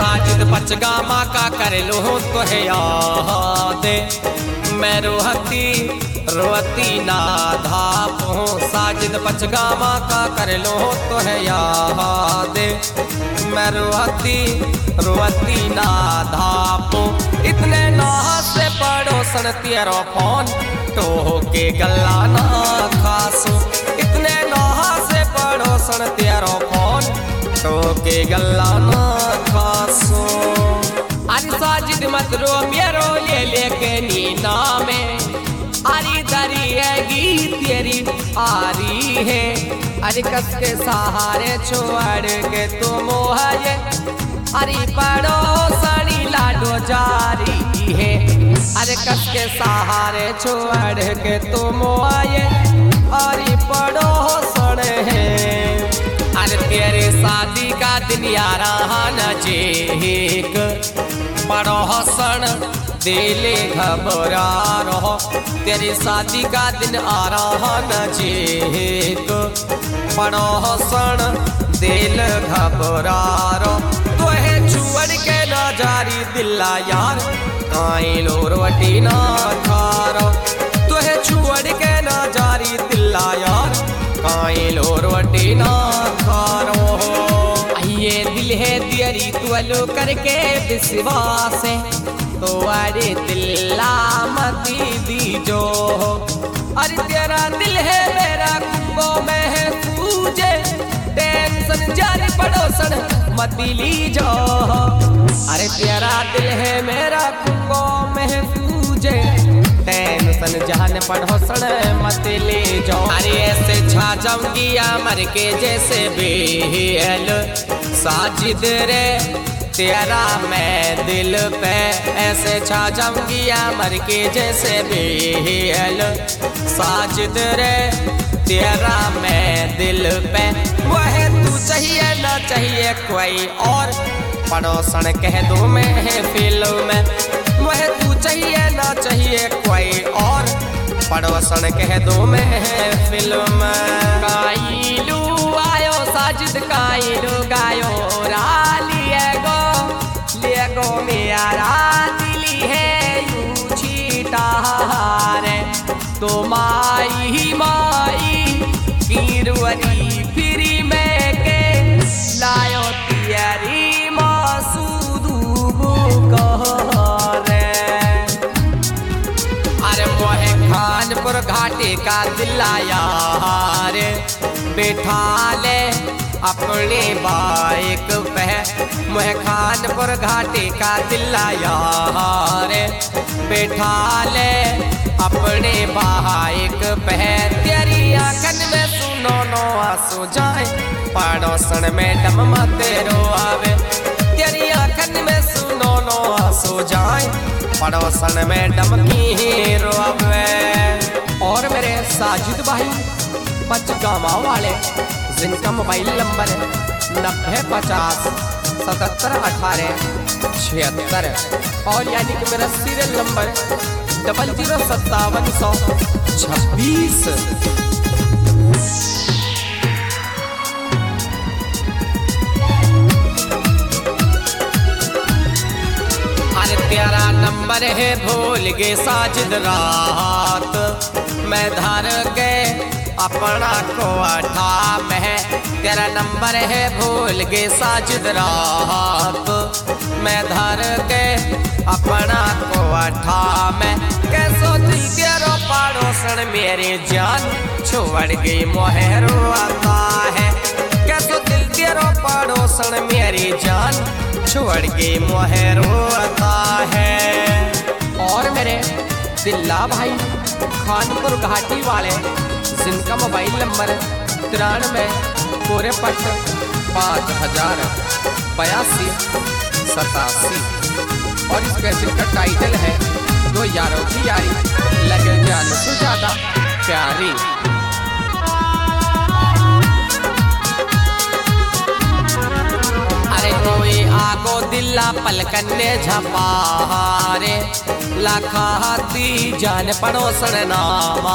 साजिद पचगा माँ का कर लो तो है याद मैं रोहती ना धापो साजिद पचगा माँ का कर लो तो है याद मैं रोहती ना धापो इतने नाह से पड़ोसन तेरो फोन तो के गल्ला ना खासो इतने नाह से पड़ोसन तेरो फोन तो के गल्ला ना खासो अरे साजिद मत रो मेरो ले लेके नीना में आरी दरी है गीत तेरी आरी है अरे कस के सहारे छोड़ के तुम है अरे पड़ोसनी लाडो जारी है अरे कस के सहारे छोड़ के तुम आए अरे पड़ोसन है अरे तेरे शादी का दिन यारा नजीक पड़ोसन दिले घबरा रहो तेरी शादी का दिन आ रहा नजीक पड़ोसन दिल घबरा रहो तो है छुअड़ के ना जारी दिल्ला यार काई लो रोटी ना खा रहो तो है छुअड़ के ना जारी दिल्ला यार काई लो रोटी ना खा रहो ये दिल है दियरी तुअलो करके विश्वास है तो अरे दिल्ला मती दीजो अरे तेरा दिल है मेरा कुंभो में है सूझे टेंशन जारी पड़ोसन मती लीजो अरे तेरा दिल है मेरा कुंभो में है सूझे टेंशन जान पड़ोसन मत ले जाओ अरे ऐसे छा जाऊंगी अमर के जैसे बेल साजिद रे तेरा मैं दिल पे ऐसे छा जाऊंगी अमर के जैसे बेल साजिद रे तेरा मैं दिल पे वह तू चाहिए ना चाहिए कोई और पड़ोसन कह दूं मैं फिल्म में वह तू चाहिए ना चाहिए कोई और पड़ोसन कह दूं मैं फिल्म काइलू आयो साजिद काइलू गायो लेगो मेरा दिली है यू छीटारे तो माई कीरवरी फिरी में के लायो तियरी मासूदू करे अरे मोहे खानपुर घाटे का दिल्ला यार बैठा ले अपने बाइक पे मोहे खानपुर घाटे का दिल्ला यार बैठा ले अपने बाइक पे तेरी आंखन में सुनो नो आंसू जाए पड़ोसन में डम मत रोआवे तेरी आंखन में सुनो नो आंसू जाए पड़ोसन में डम की रोआवे और मेरे साजिद भाई पचगामा वाले जिनका मोबाइल नंबर है 9050771876 और यानी कि मेरा सीरियल नंबर 005726 अरे तेरा नंबर है भूल गए साजिद रात मैं धर के अपना को अठा में तेरा नंबर है भूल गए साजिद रात मैं धर के अपना को अठा में कैसो दिल तेरो पड़ोसन मेरे जान छोड़ गई मोहरो आता है कैसो दिल तेरो पड़ोसन मेरी जान छोड़ गई मोहरो आता है और मेरे दिल्ला भाई खानपुर घाटी वाले जिनका मोबाइल नंबर 93 5087 और इस कैसेट का टाइटल है दो यारों की यारी लगे जान से ज्यादा प्यारी। अरे कोई आगो दिल्ला पलकने झपारे लाखाती जान पड़ोसन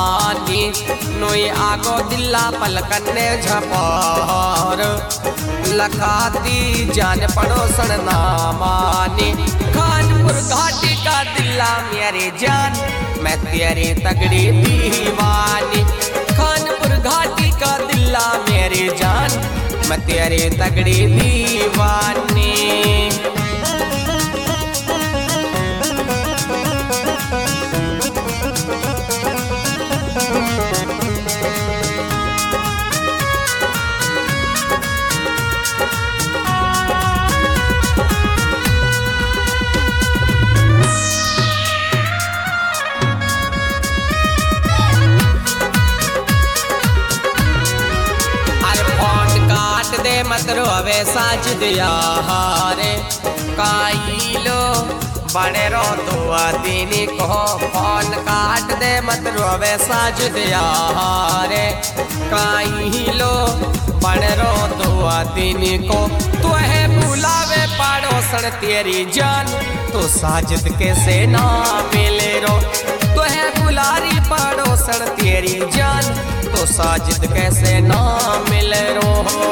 नामानी नोई आगो दिल्ला पलकने झपार लखाती जान पड़ोसन ना माने। खानपुर घाटी का दिल्ला मेरे जान, मैं तेरे तगड़ी दीवानी। खानपुर घाटी का दिल्ला मेरे जान, मैं तेरे तगड़ी दीवानी। मत रोवे साजिद यारे, काई लो बड़े रो दुआ दीनी को। फोन काट दे मत रोवे साजिद यारे, काई लो बड़े रो दुआ दीनी को। तू है बुलावे पड़ोसन तेरी जान, तो साजिद कैसे ना मिले रो। तू है बुलारी पड़ोसन तेरी जान, तो साजिद कैसे ना मिले रो।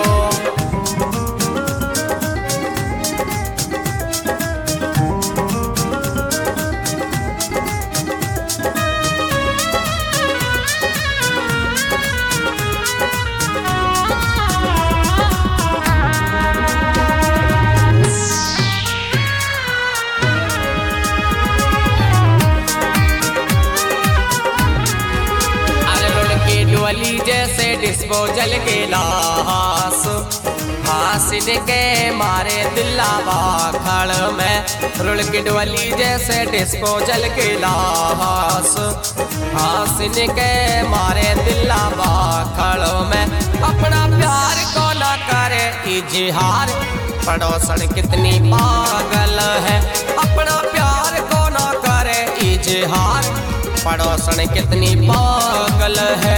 डोली जैसे डिस्पोजल के लाश, हासिल के मारे दिलावा खड़ में। रुल की डोली जैसे डिस्पोजल के लाश, हासिल के मारे दिलावा खड़ में। अपना प्यार को न करे इजहार, पड़ोसन कितनी पागल है। अपना प्यार को न करे इजहार, पड़ोसन कितनी पागल है।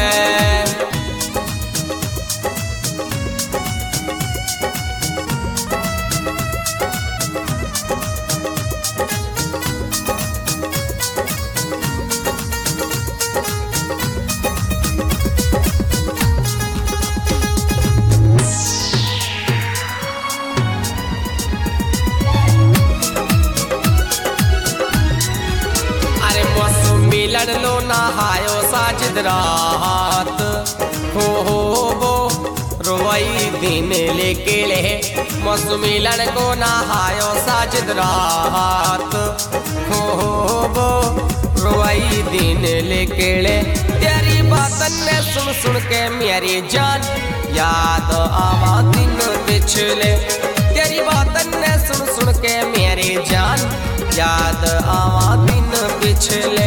मिलन लो नहायो साजिद रात, हो वो रोई दिन लेके ले। मौसम मिलन को नहायो साजिद रात, हो वो रोई दिन लेके ले। तेरी बातन ने सुन सुन के मेरी जान, याद आवा दिन पिछले। तेरी बातन ने सुन सुन के मेरी जान, याद आवा दिन पिछले।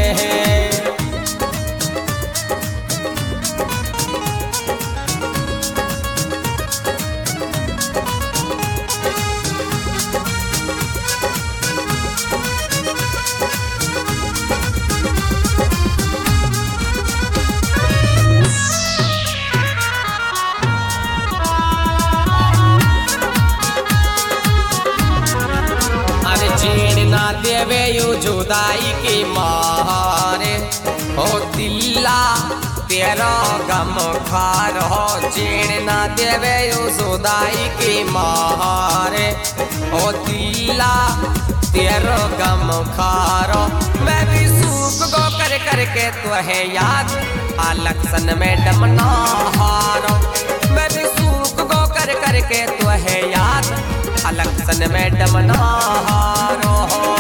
ना देवे यू जुदाई की मारे, हो दिल्ला तेरा गम खार हो। चीड़ ना देवे यू जुदाई की मारे, हो दिल्ला तेरा गम खारो। मैं भी सूख गो कर करके तो है याद, अलक्सन में डमना हारो। मैं भी सूख गो कर करके तो है याद, अलक्सन में डमना हारो।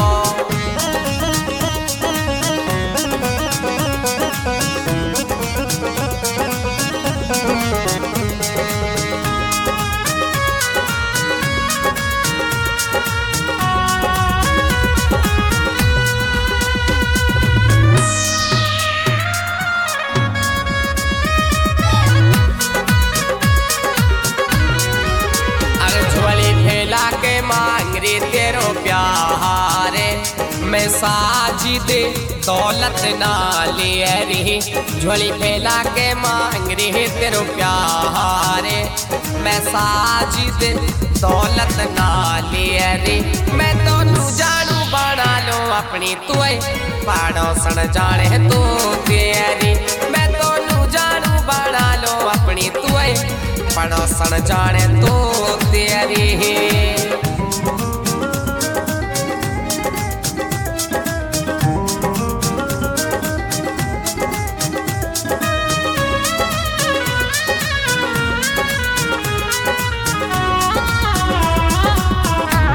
तेरो प्यारे मैं साजिद दौलत ना ले रही, झोली फैला के मांग रही तेरो प्यारे। मैं साजिद दौलत ना ले रही, मैं तो नू जानू बना लो अपनी तुए, पड़ोसन जाने तो तेरी। मैं तो नू जानू बना लो अपनी तुए, पड़ोसन जाने तो तेरी